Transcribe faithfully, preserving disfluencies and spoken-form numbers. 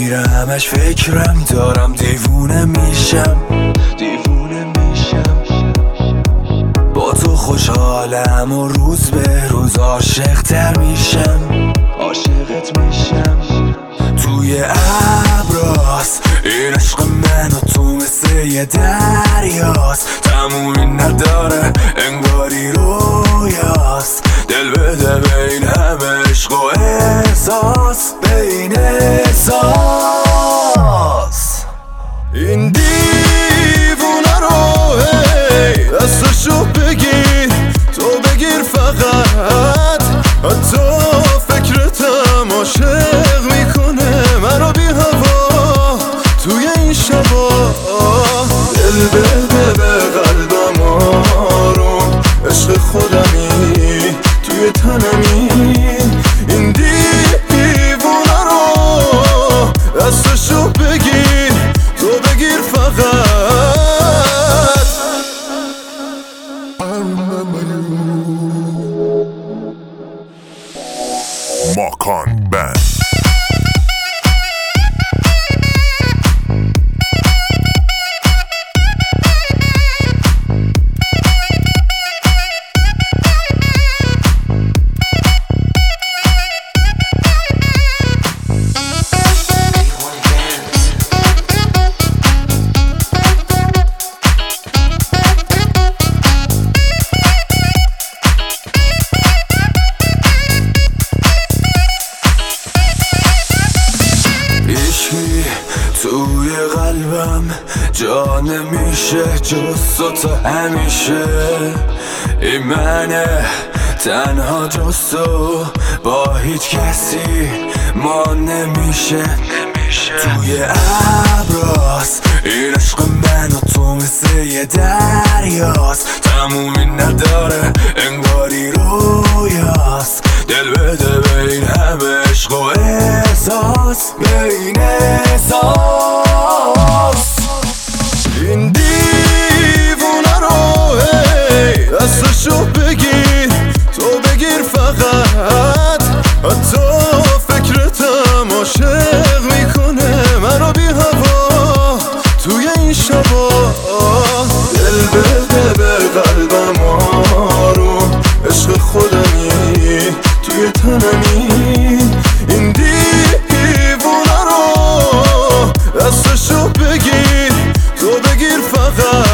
میرمش فکرم دارم دیوونه میشم دیوونه میشم با تو خوشحالم و روز به روز عاشق تر میشم عاشقت میشم توی ابراست این عشق من و تو مثل یه دریاست تمومی نداره انگاری رویاست دل بده بین همه عشق و احساس بین احساس این دیوونه رو هی دستشو بگیر تو بگیر فقط حتی فکرتم عاشق میکنه منو بی هوا توی این شبا دل بده به قلبم آروم عشق خودمی توی تنمی این دیوونه رو دستشو بگیر تو بگیر فقط ماکان بند توی قلبم جا نمیشه جز تو تا همیشه این منه تنها جز تو با هیچ کسی ما نمیشه توی ابراست این عشق من و تو مثل یه دریاست تمومی نداره انگاری رویاست دل بده بین همه عشق و احساس بین احساس این دیوونه رو هی دستشو بگیر تو بگیر فقط حتی فکرتم عاشق میکنه منو بی هوا توی این شبا دل بده به قلبم آروم عشق خودمی توی تنمی این دیوونه رو دستشو بگیر تو بگیر فقط